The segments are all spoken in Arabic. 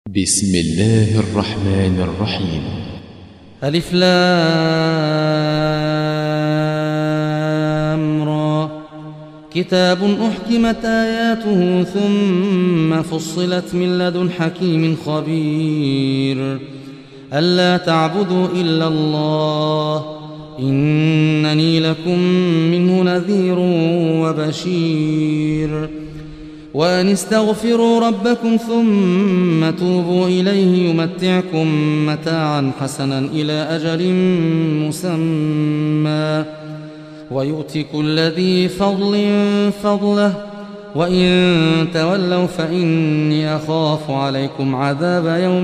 بسم الله الرحمن الرحيم. ألف لام را. كتاب أحكمت آياته ثم فصلت من لدن حكيم خبير ألا تعبدوا إلا الله إنني لكم منه نذير وبشير وأن استغفروا ربكم ثم توبوا إليه يمتعكم متاعا حسنا إلى أجل مسمى ويؤتِ كل ذي فضل فضله وإن تولوا فإني أخاف عليكم عذاب يوم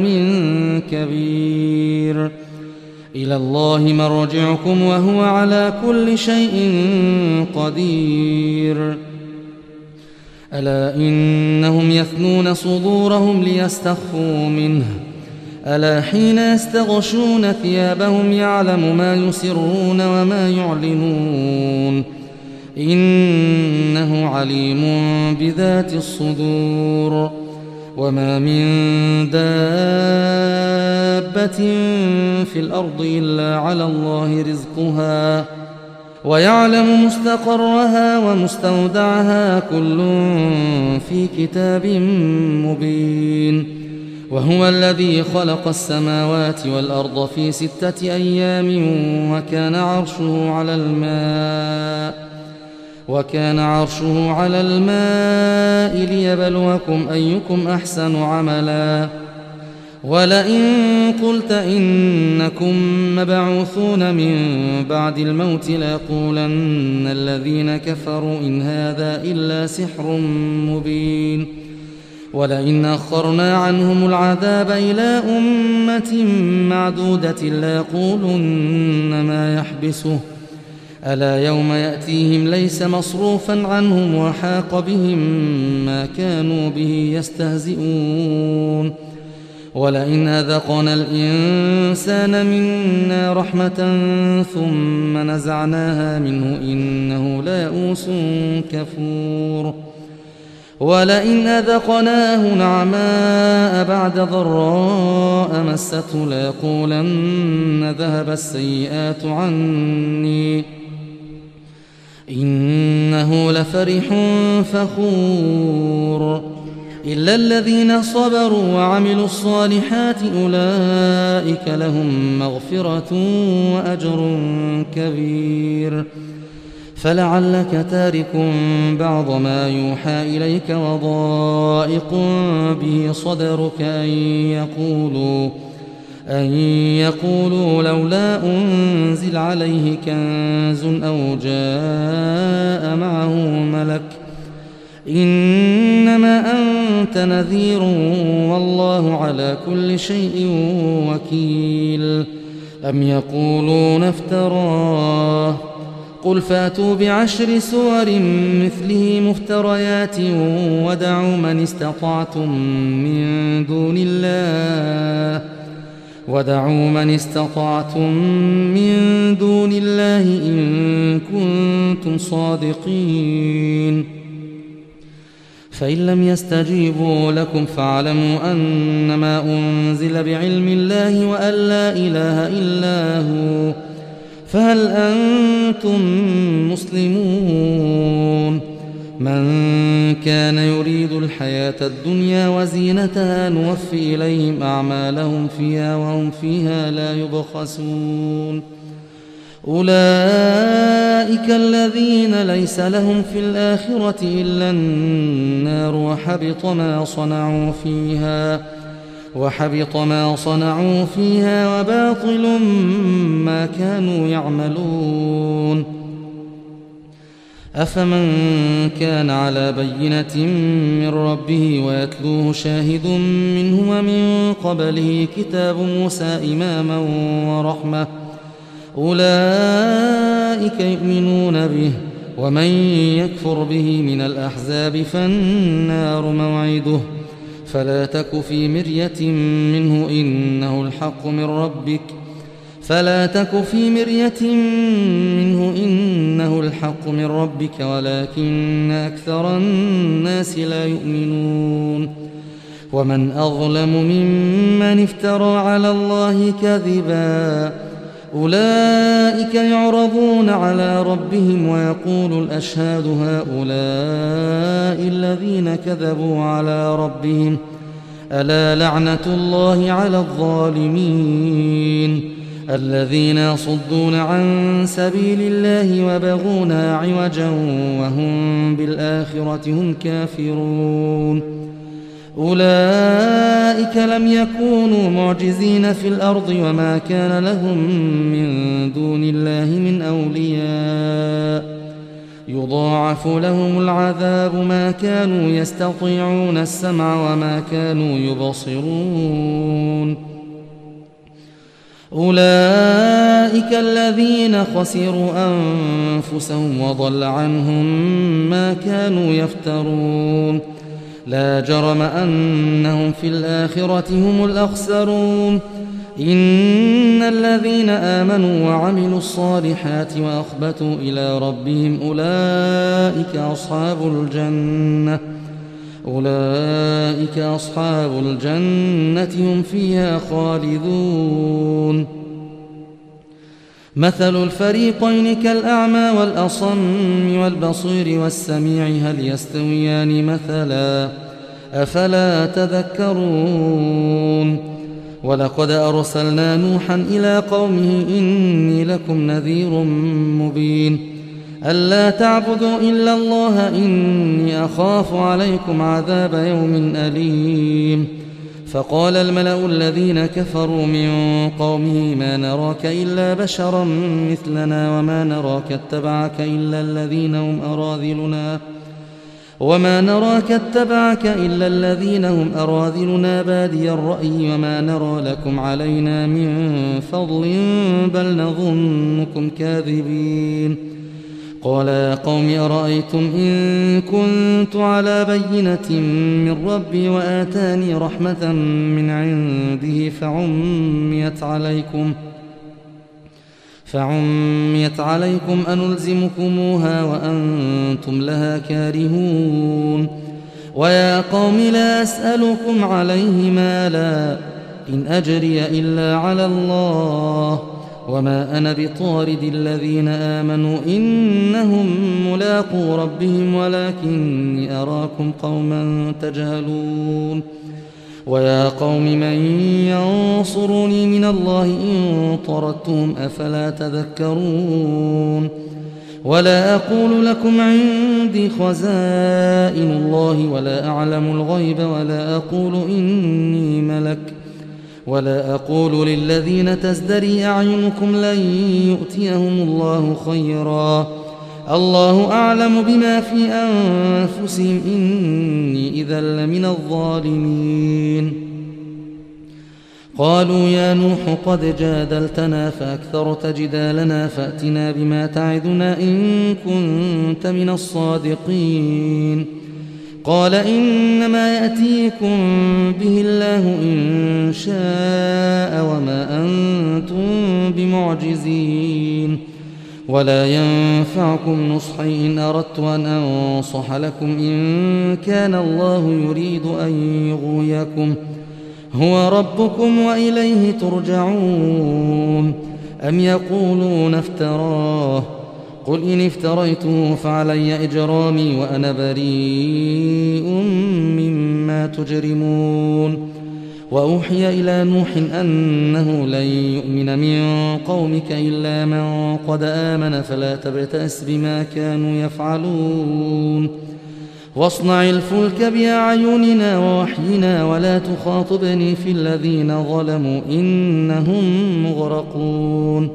كبير إلى الله مرجعكم وهو على كل شيء قدير ألا إنهم يثنون صدورهم ليستخفوا منه ألا حين يستغشون ثيابهم يعلم ما يسرون وما يعلنون إنه عليم بذات الصدور وما من دابة في الأرض إلا على الله رزقها ويعلم مستقرها ومستودعها كل في كتاب مبين وهو الذي خلق السماوات والأرض في 6 أيام وكان عرشه على الماء ليبلوكم أيكم أحسن عملا ولئن قلت إنكم مبعوثون من بعد الموت ليقولن الذين كفروا إن هذا إلا سحر مبين ولئن أخرنا عنهم العذاب إلى أمة معدودة ليقولن ما يحبسه ألا يوم يأتيهم ليس مصروفا عنهم وحاق بهم ما كانوا به يستهزئون ولئن أذقنا الإنسان منا رحمة ثم نزعناها منه إنه ليئوس كفور ولئن أذقناه نعماء بعد ضراء مسته ليقولن ذهب السيئات عني إنه لفرح فخور إلا الذين صبروا وعملوا الصالحات أولئك لهم مغفرة وأجر كبير فلعلك تارك بعض ما يوحى إليك وضائق به صدرك أن يقولوا لولا أنزل عليه كنز أو جاء معه ملك إنما أنت نذير والله على كل شيء وكيل أم يقولون افتراه قل فاتوا ب10 سور مثله مفتريات ودعوا من استطعتم من دون الله إن كنتم صادقين فإن لم يستجيبوا لكم فاعلموا أنما أنزل بعلم الله وأن لا إله إلا هو فهل أنتم مسلمون من كان يريد الحياة الدنيا وزينتها نوفي إليهم أعمالهم فيها وهم فيها لا يبخسون أولئك الذين ليس لهم في الآخرة إلا النار وحبط ما صنعوا فيها وباطل ما كانوا يعملون أفمن كان على بينة من ربه ويتلوه شاهد منه ومن قبله كتاب موسى إماما ورحمة أولئك يؤمنون به ومن يكفر به من الأحزاب فالنار موعده فلا تك في مرية منه إنه الحق من ربك ولكن أكثر الناس لا يؤمنون ومن أظلم ممن افترى على الله كذبا أولئك يعرضون على ربهم ويقول الأشهاد هؤلاء الذين كذبوا على ربهم ألا لعنة الله على الظالمين الذين يصدون عن سبيل الله ويبغونها عوجا وهم بالآخرة هم كافرون أولئك لم يكونوا معجزين في الأرض وما كان لهم من دون الله من أولياء يضاعف لهم العذاب ما كانوا يستطيعون السمع وما كانوا يبصرون أولئك الذين خسروا أنفسهم وضل عنهم ما كانوا يفترون لا جرم أنهم في الآخرة هم الأخسرون إن الذين آمنوا وعملوا الصالحات وأخبتوا إلى ربهم أولئك أصحاب الجنة هم فيها خالدون مثل الفريقين كالأعمى والأصم والبصير والسميع هل يستويان مثلا أفلا تذكرون ولقد أرسلنا نوحا إلى قومه إني لكم نذير مبين ألا تعبدوا إلا الله إني أخاف عليكم عذاب يوم أليم فقال الملأ الذين كفروا من قومه ما نراك إلا بشرا مثلنا وما نراك اتبعك إلا الذين هم أراذلنا بادي الرأي وما نرى لكم علينا من فضل بل نظنكم كاذبين قال يا قوم أرأيتم إن كنت على بينة من ربي وآتاني رحمة من عنده فعميت عليكم أنلزمكموها وأنتم لها كارهون ويا قوم لا أسألكم عليه مالا إن أجري إلا على الله وما أنا بطارد الذين آمنوا إنهم ملاقو ربهم ولكني أراكم قوما تجهلون ويا قوم من ينصرني من الله إن طردتهم أفلا تذكرون ولا أقول لكم عندي خزائن الله ولا أعلم الغيب ولا أقول إني ملك ولا أقول للذين تزدري أعينكم لن يؤتيهم الله خيرا الله أعلم بما في أنفسهم إني إذا لمن الظالمين قالوا يا نوح قد جادلتنا فأكثرت جدالنا فأتنا بما تعدنا إن كنت من الصادقين قال إنما يأتيكم به الله إن شاء وما أنتم بمعجزين ولا ينفعكم نصحي إن أردت أن أنصح لكم إن كان الله يريد أن يغويكم هو ربكم وإليه ترجعون أم يقولون افتراه قل إن افتريته فعلي إجرامي وأنا بريء مما تجرمون وأوحي إلى نوح أنه لن يؤمن من قومك إلا من قد آمن فلا تبتئس بما كانوا يفعلون واصنع الفلك بأعيننا ووحينا ولا تخاطبني في الذين ظلموا إنهم مغرقون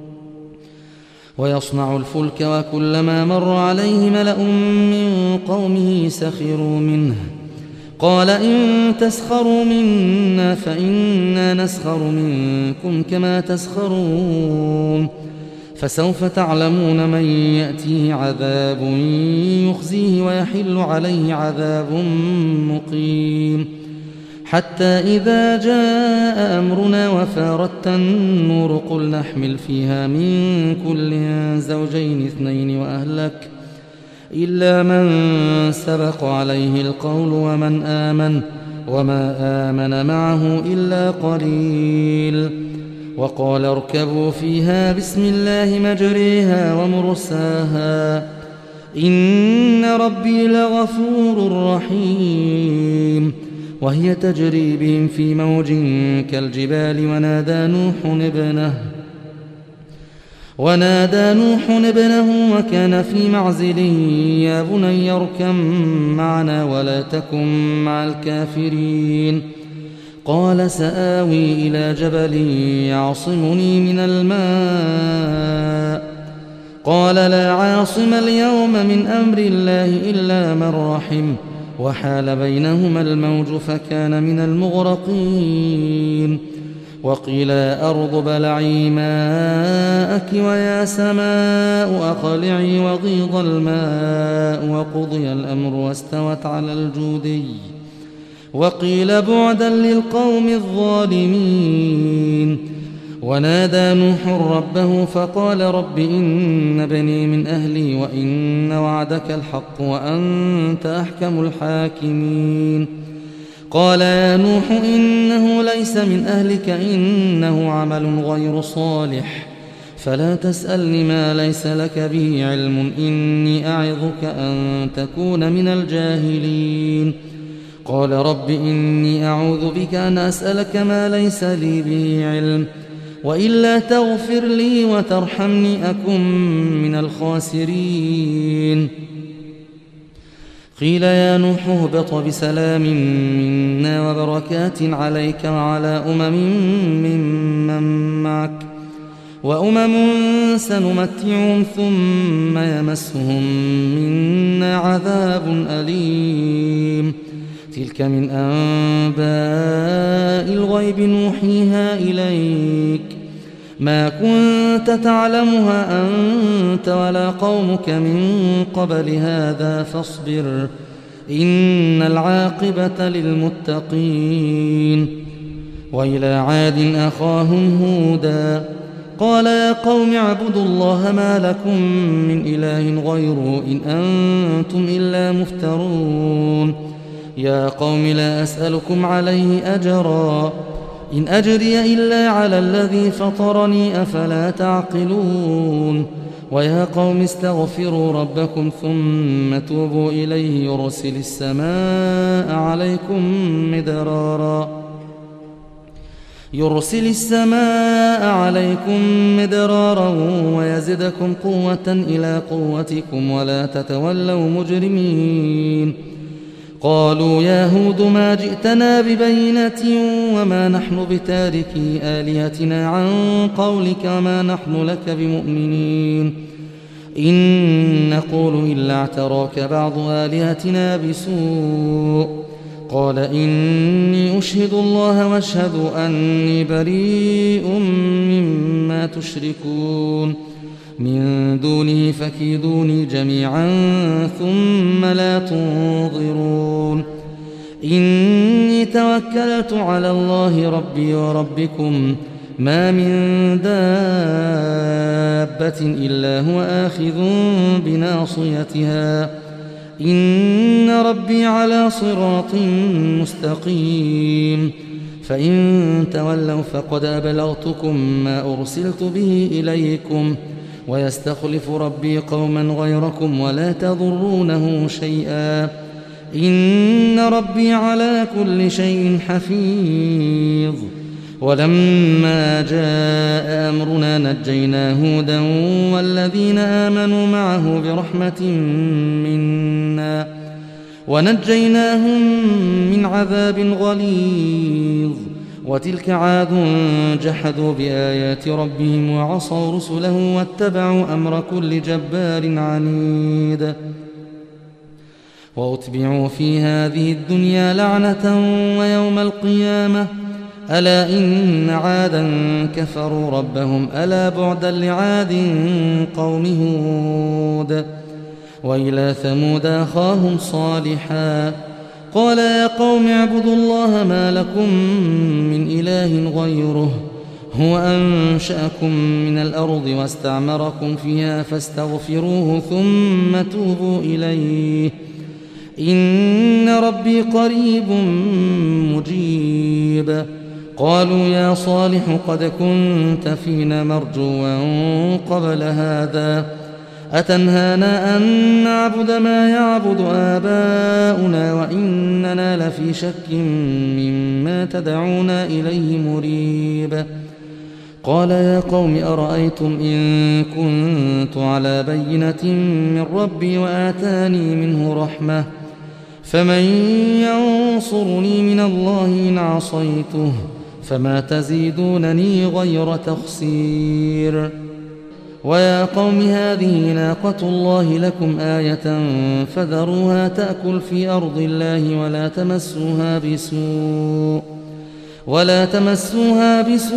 ويصنع الفلك وكلما مر عليه ملأ من قومه سخروا منه قال إن تسخروا منا فإنا نسخر منكم كما تسخرون فسوف تعلمون من يأتيه عذاب يخزيه ويحل عليه عذاب مقيم حتى إذا جاء أمرنا وفارت النور قل نحمل فيها من كل زوجين اثنين وأهلك إلا من سبق عليه القول ومن آمن وما آمن معه إلا قليل. وقال اركبوا فيها بسم الله مجريها ومرساها إن ربي لغفور رحيم. وهي تجري بهم في موج كالجبال ونادى نوح ابنه وكان في معزل يا بني اركب معنا ولا تكن مع الكافرين. قال سآوي إلى جبل يعصمني من الماء قال لا عاصم اليوم من أمر الله إلا من رحم وحال بينهما الموج فكان من المغرقين. وقيل يا أرض ابلعي ماءك ويا سماء أقلعي وغيض الماء وقضي الأمر واستوت على الجودي. وقيل بعدا للقوم الظالمين. ونادى نوح ربه فقال رب إن بني من أهلي وإن وعدك الحق وأنت أحكم الحاكمين. قال يا نوح إنه ليس من أهلك إنه عمل غير صالح فلا تسألني ما ليس لك به علم إني أعظك أن تكون من الجاهلين. قال رب إني أعوذ بك أن أسألك ما ليس لي به علم وإلا تغفر لي وترحمني أكن من الخاسرين. قيل يا نوح اهبط بسلام منا وبركات عليك وعلى ممن معك وأمم سنمتعهم ثم يمسهم منا عذاب أليم. تلك من أنباء الغيب نوحيها إليك ما كنت تعلمها أنت ولا قومك من قبل هذا فاصبر إن العاقبة للمتقين. وإلى عاد أخاهم هودا قال يا قوم اعبدوا الله ما لكم من إله غيره إن أنتم إلا مفترون. يا قوم لا أسألكم عليه أجرا إن أجري إلا على الذي فطرني أفلا تعقلون. ويا قوم استغفروا ربكم ثم توبوا إليه يرسل السماء عليكم مدرارا ويزدكم قوة إلى قوتكم ولا تتولوا مجرمين. قالوا يا هود ما جئتنا ببينة وما نحن بتاركي آلهتنا عن قولك وما نحن لك بمؤمنين إن نقول إلا اعتراك بعض آلهتنا بسوء. قال إني أشهد الله واشهد أني بريء مما تشركون من دونه فكيدوني جميعا ثم لا تنظرون. إني توكلت على الله ربي وربكم ما من دابة إلا هو آخذ بناصيتها إن ربي على صراط مستقيم. فإن تولوا فقد أبلغتكم ما أرسلت به إليكم ويستخلف ربي قوما غيركم ولا تضرونه شيئا إن ربي على كل شيء حفيظ. ولما جاء أمرنا نجينا هودا والذين آمنوا معه برحمة منا ونجيناهم من عذاب غليظ. وتلك عاد جحدوا بآيات ربهم وعصوا رسله واتبعوا أمر كل جبار عنيد. وأتبعوا في هذه الدنيا لعنة ويوم القيامة ألا إن عادا كفروا ربهم ألا بعدا لعاد قوم هود. وإلى ثمود أخاهم صالحا قال يا قوم اعبدوا الله ما لكم من إله غيره هو أنشأكم من الأرض واستعمركم فيها فاستغفروه ثم توبوا إليه إن ربي قريب مجيب. قالوا يا صالح قد كنت فينا مرجوا قبل هذا، أتنهانا أن نعبد ما يعبد آباؤنا وإننا لفي شك مما تدعونا إليه مريب. قال يا قوم أرأيتم إن كنت على بينة من ربي وآتاني منه رحمة فمن ينصرني من الله إن عصيته فما تزيدونني غير تخسير. ويا قوم هذه ناقة الله لكم آية فذروها تأكل في أرض الله ولا تمسوها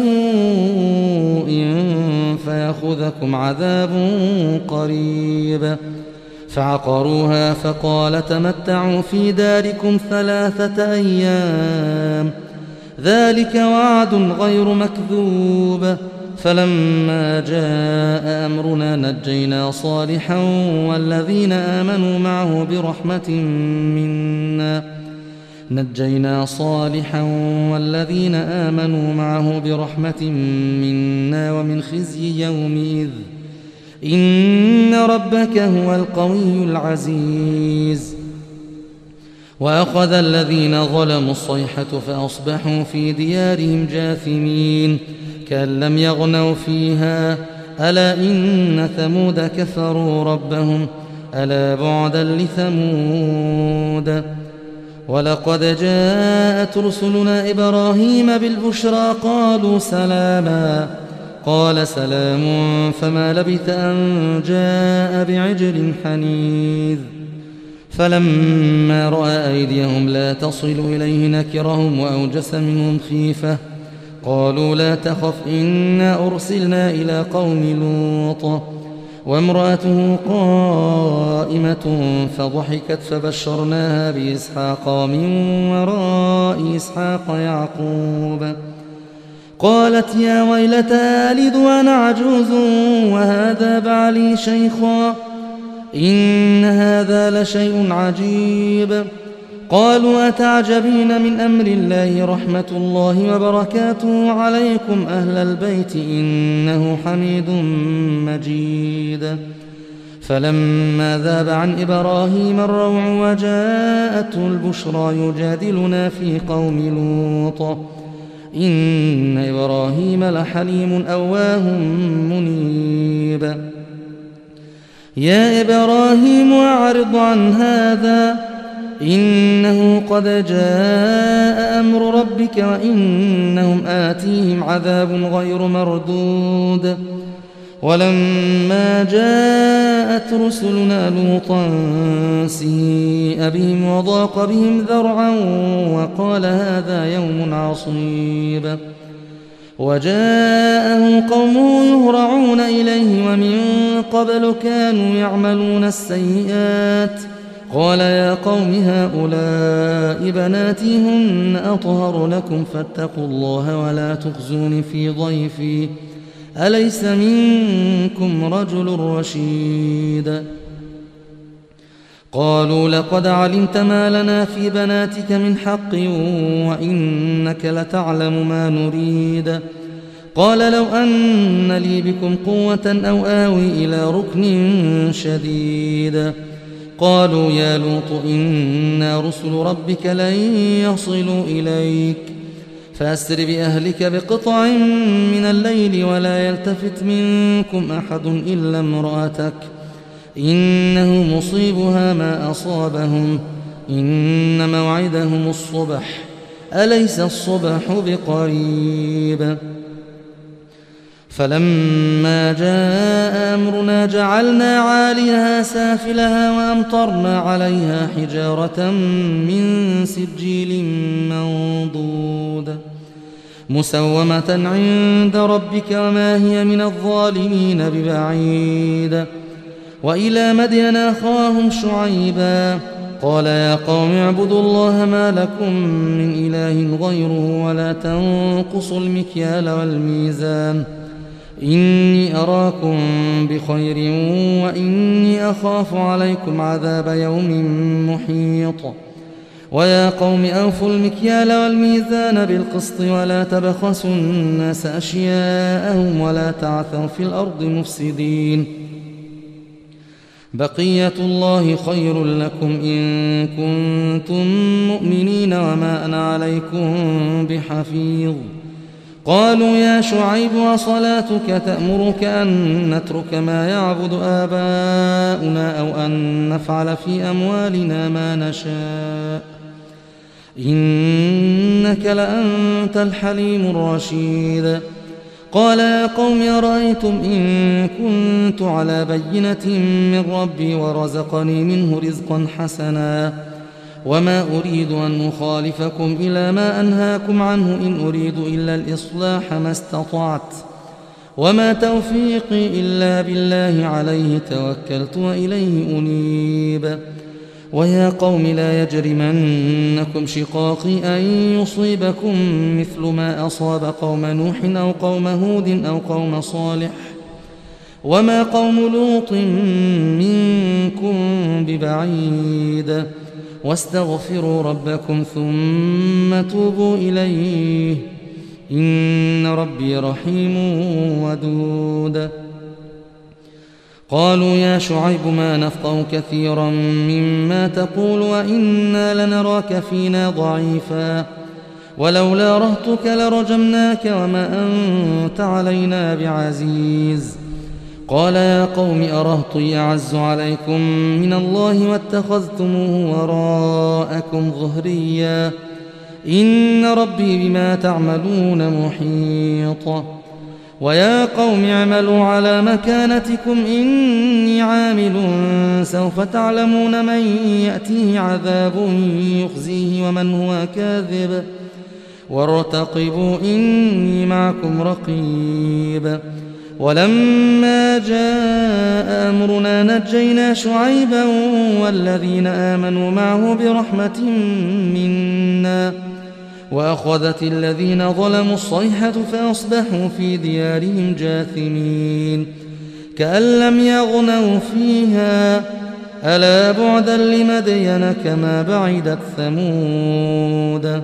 بسوء فيأخذكم عذاب قريب. فعقروها فقال تمتعوا في داركم 3 أيام ذلك وعد غير مكذوب. فلما جاء أمرنا نجينا صالحا والذين آمنوا معه برحمة منا ومن خزي يومئذ إن ربك هو القوي العزيز. وأخذ الذين ظلموا الصيحة فأصبحوا في ديارهم جاثمين كأن لم يغنوا فيها ألا إن ثمود كفروا ربهم ألا بعدا لثمود. ولقد جاءت رسلنا إبراهيم بالبشرى قالوا سلاما قال سلام فما لبث أن جاء بعجل حنيذ. فلما رأى أيديهم لا تصل إليه نكرهم وأوجس منهم خيفة قالوا لا تخف إنا أرسلنا إلى قوم لوط وامرأته قائمة فضحكت فبشرناها بإسحاق ومن وراء إسحاق يعقوب. قالت يا ويلتى ألد وأنا عجوز وهذا بعلي شيخا إن هذا لشيء عجيب. قالوا أتعجبين من أمر الله رحمة الله وبركاته عليكم أهل البيت إنه حميد مجيد. فلما ذاب عن إبراهيم الروع وجاءته البشرى يجادلنا في قوم لوط إن إبراهيم لحليم أواه منيب. يا إبراهيم أعرض عن هذا إنه قد جاء أمر ربك وإنهم آتيهم عذاب غير مردود. ولما جاءت رسلنا لوطا سيء بهم وضاق بهم ذرعا وقال هذا يوم عصيب. وجاءه قومه يهرعون إليه ومن قبل كانوا يعملون السيئات قال يا قوم هؤلاء بناتي هن أطهر لكم فاتقوا الله ولا تخزون في ضيفي أليس منكم رجل رشيد. قالوا لقد علمت ما لنا في بناتك من حق وإنك لتعلم ما نريد. قال لو أن لي بكم قوة أو آوي إلى ركن شديد. قالوا يا لوط إنا رسل ربك لن يصلوا إليك فأسر بأهلك بقطع من الليل ولا يلتفت منكم أحد إلا امرأتك إنه مصيبها ما أصابهم إن موعدهم الصبح أليس الصبح بقريب. فلما جاء أمرنا جعلنا عاليها سافلها وأمطرنا عليها حجارة من سجيل منضود مسومة عند ربك وما هي من الظالمين ببعيد. وإلى مدين أخاهم شعيبا قال يا قوم اعبدوا الله ما لكم من إله غيره ولا تنقصوا المكيال والميزان إني أراكم بخير وإني أخاف عليكم عذاب يوم محيط. ويا قوم أوفوا المكيال والميزان بالقسط ولا تبخسوا الناس أشياءهم ولا تعثوا في الأرض مفسدين. بقية الله خير لكم إن كنتم مؤمنين وما أنا عليكم بحفيظ. قالوا يا شعيب وصلاتك تأمرك أن نترك ما يعبد آباؤنا أو أن نفعل في أموالنا ما نشاء إنك لأنت الحليم الرشيد. قال يا قوم أرأيتم إن كنت على بينة من ربي ورزقني منه رزقا حسنا وما أريد أن أخالفكم إلى ما أنهاكم عنه إن أريد إلا الإصلاح ما استطعت وما توفيقي إلا بالله عليه توكلت وإليه أنيب. ويا قوم لا يجرمنكم شقاقي أن يصيبكم مثل ما أصاب قوم نوح أو قوم هود أو قوم صالح وما قوم لوط منكم ببعيد. واستغفروا ربكم ثم توبوا إليه إن ربي رحيم ودود. قالوا يا شعيب ما نفقه كثيرا مما تقول وإنا لنراك فينا ضعيفا ولولا رهطك لرجمناك وما أنت علينا بعزيز. قال يا قوم أرهطي أعز عليكم من الله واتخذتموه وراءكم ظهريا إن ربي بما تعملون محيط. ويا قوم اعملوا على مكانتكم إني عامل سوف تعلمون من يأتيه عذاب يخزيه ومن هو كاذب وارتقبوا إني معكم رقيب. ولما جاء أمرنا نجينا شعيبا والذين آمنوا معه برحمة منا وأخذت الذين ظلموا الصيحة فأصبحوا في ديارهم جاثمين كأن لم يغنوا فيها ألا بعدا لمدين كما بعدت ثمود.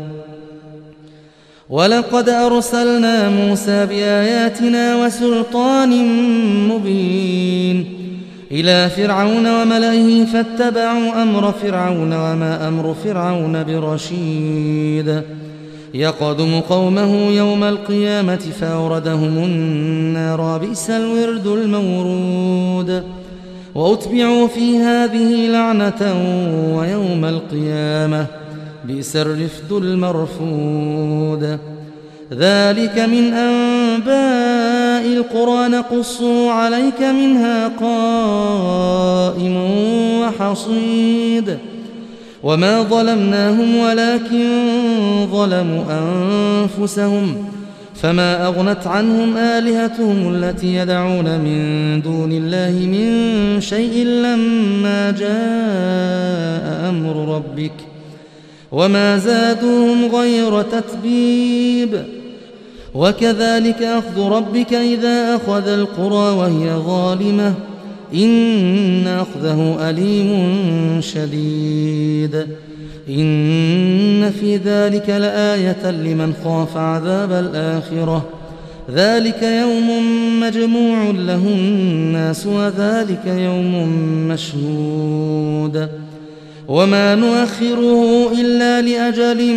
ولقد أرسلنا موسى بآياتنا وسلطان مبين إلى فرعون وملئه فاتبعوا أمر فرعون وما أمر فرعون برشيد. يقدم قومه يوم القيامة فأوردهم النار بئس الورد المورود. وأتبعوا في هذه لعنة ويوم القيامة بئس الرفد المرفود. ذلك من أنباء القرى نقصه عليك منها قائم وحصيد. وما ظلمناهم ولكن ظلموا أنفسهم فما أغنت عنهم آلهتهم التي يدعون من دون الله من شيء لما جاء أمر ربك وما زادوهم غير تتبيب. وكذلك أخذ ربك إذا أخذ القرى وهي ظالمة إن أخذه أليم شديد. إن في ذلك لآية لمن خاف عذاب الآخرة ذلك يوم مجموع له الناس وذلك يوم مشهود. وما نؤخره إلا لأجل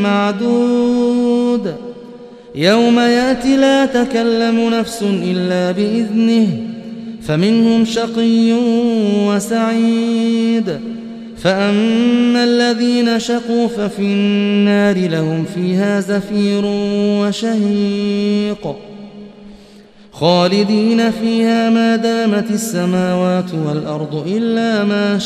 معدود يوم يأتي لا تكلم نفس إلا بإذنه فمنهم شقي وسعيد. فأما الذين شقوا ففي النار لهم فيها زفير وشهيق خالدين فيها ما دامت السماوات والأرض إلا ما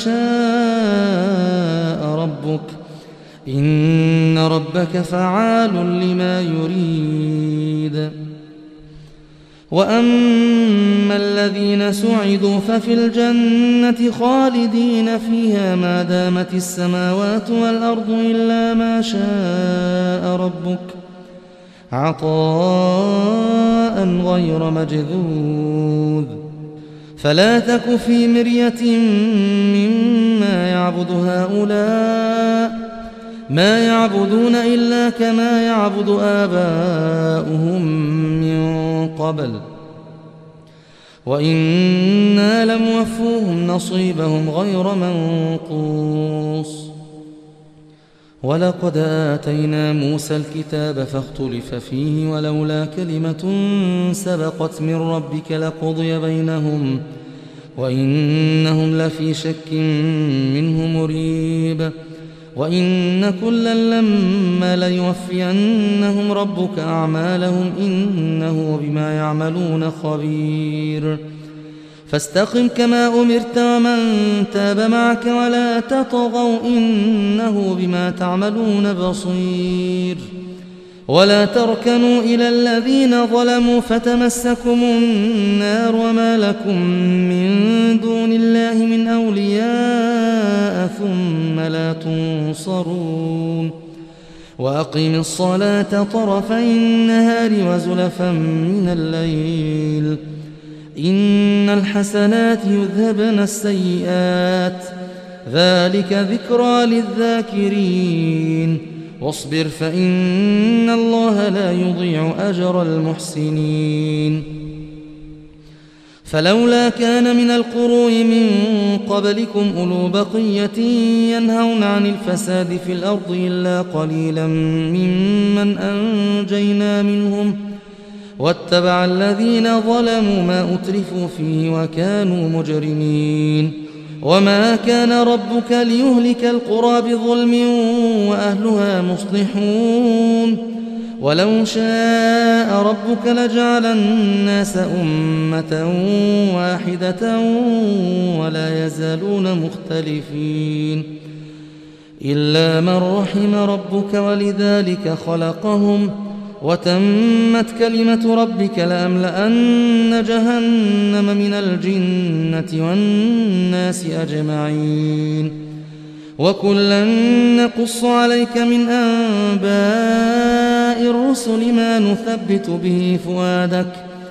شاء ربك إن ربك فعال لما يريد. وأما الذين سعدوا ففي الجنة خالدين فيها ما دامت السماوات والأرض إلا ما شاء ربك عطاء عطاء غير مجذوذ فلا تك في مرية مما يعبد هؤلاء ما يعبدون إلا كما يعبد آباؤهم من قبل وإنا لموفوهم نصيبهم غير منقوص ولقد آتينا موسى الكتاب فاختلف فيه ولولا كلمة سبقت من ربك لقضي بينهم وإنهم لفي شك منه مريب وإن كلا لما ليوفينهم ربك أعمالهم إنه بما يعملون خبير فاستقم كما أمرت ومن تاب معك ولا تطغوا إنه بما تعملون بصير ولا تركنوا إلى الذين ظلموا فتمسكم النار وما لكم من دون الله من أولياء ثم لا تنصرون وأقم الصلاة طرفي النهار وزلفا من الليل إن الحسنات يذهبن السيئات ذلك ذكرى للذاكرين واصبر فإن الله لا يضيع أجر المحسنين فلولا كان من القرون من قبلكم أولو بقية ينهون عن الفساد في الأرض إلا قليلا ممن أنجينا منهم واتبع الذين ظلموا ما أترفوا فيه وكانوا مجرمين وما كان ربك ليهلك القرى بظلم وأهلها مصلحون ولو شاء ربك لجعل الناس أمة واحدة ولا يزالون مختلفين إلا من رحم ربك ولذلك خلقهم وتمت كلمة ربك لأملأن جهنم من الجنة والناس أجمعين وكلا نقص عليك من أنباء الرسل ما نثبت به فؤادك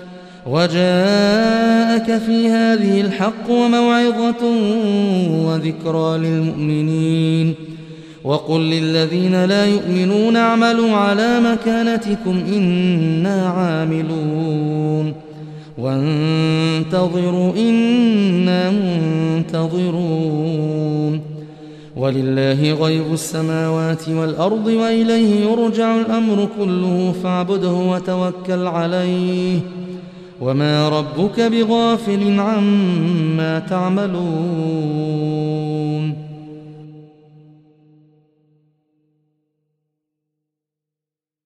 وجاءك في هذه الحق وموعظة وذكرى للمؤمنين وقل للذين لا يؤمنون اعملوا على مكانتكم إنا عاملون وانتظروا إنا منتظرون ولله غيب السماوات والأرض وإليه يرجع الأمر كله فاعبده وتوكل عليه وما ربك بغافل عما تعملون